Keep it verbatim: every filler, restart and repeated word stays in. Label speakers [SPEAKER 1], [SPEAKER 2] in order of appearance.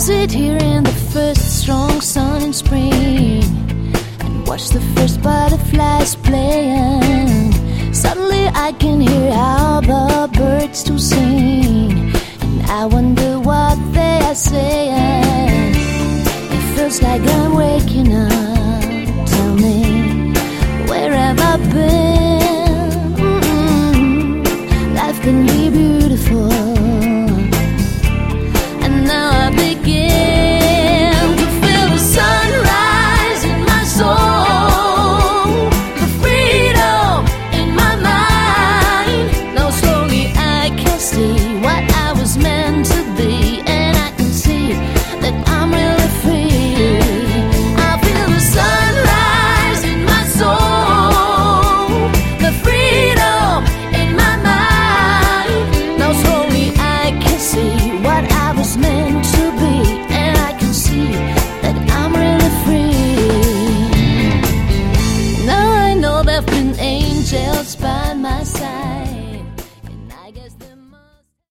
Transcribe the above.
[SPEAKER 1] sit here in the first strong sun in spring and watch the first butterflies playing. Suddenly I can hear how the birds do sing, and I wonder what they are saying. It feels like I'm waking up. Tell me, where have I been? Mm-mm. Life can be beautiful, and now I begin to feel the sunrise in my soul, the freedom in my mind. Now slowly I can see what I was meant to